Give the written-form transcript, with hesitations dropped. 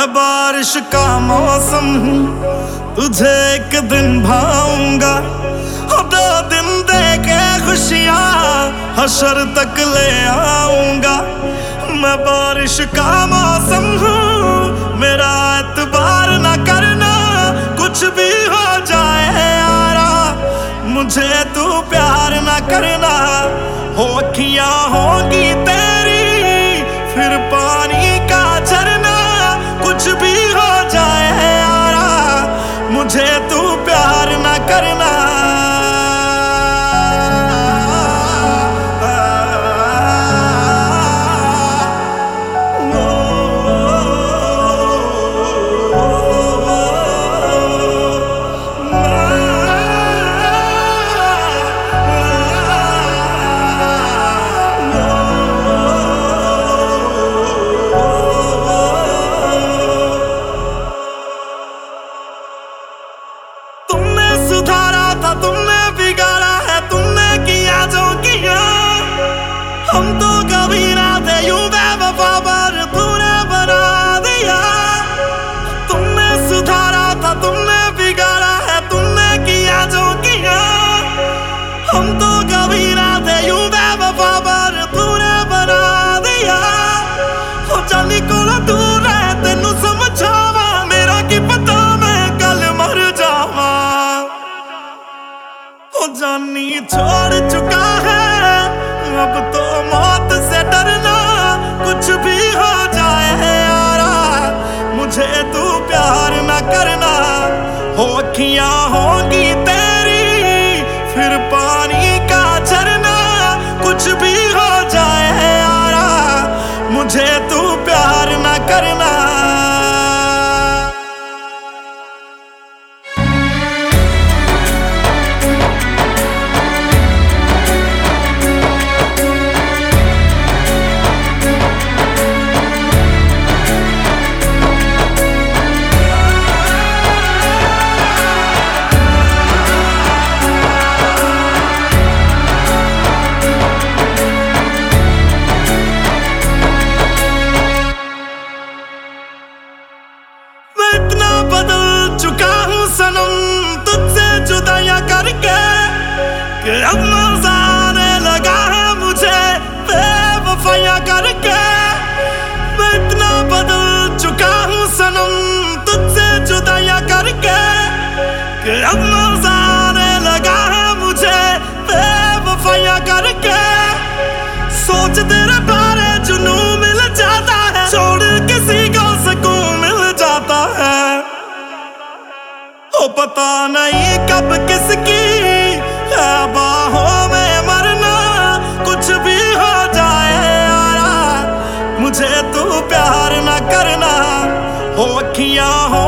मैं बारिश का मौसम हूँ, तुझे एक दिन भाऊंगा। 2 दिन दे के खुशियाँ हशर तक ले आऊंगा। मैं बारिश का मौसम हूँ, मेरा एतबार न करना, कुछ भी हो जाए यारा, मुझे तू प्यार न करना। हो अखियाँ होंगी तेरी फिर पानी का झरना, कुछ भी हो जाए यारा, मुझे तू प्यार न करना। तुमने बिगाड़ा है, तुमने किया जो किया, हम तो कभी ना थे यूं बेवफा पर तूने बना दिया। तुमने सुधारा था, तुमने बिगाड़ा है, तुमने किया जो किया, हम तो कभी ना थे यूं बेवफा पर तूने बना दिया। हो जानी कोला दूर है, तेनू समझावा, मेरा की पता मैं कल मर जावा। जानी छोड़ चुका है, अब तो मौत से डरना, कुछ भी हो जाए यारा, मुझे तू प्यार न करना। हो अखियाँ होंगी तेरी फिर पानी का झरना, कुछ भी हो जाए यारा, मुझे तू प्यार न करना। बदल चुका हूँ सनम तुझसे जुदाइयां करके, कि अब मजा आने लगा है मुझे बेवफाइयां करके। मैं इतना बदल चुका हूँ सनम तुझसे जुदाइयां करके, कि अब मजा आने लगा है मुझे बेवफाइयां करके। सोच तेरे बारे जुनू मिल जाता है, छोड़ किसी को सुकून मिल जाता है। ओ पता नहीं कब किसकी है बाहों में मरना, कुछ भी हो जाए यारा, मुझे तू प्यार न करना। हो अखियाँ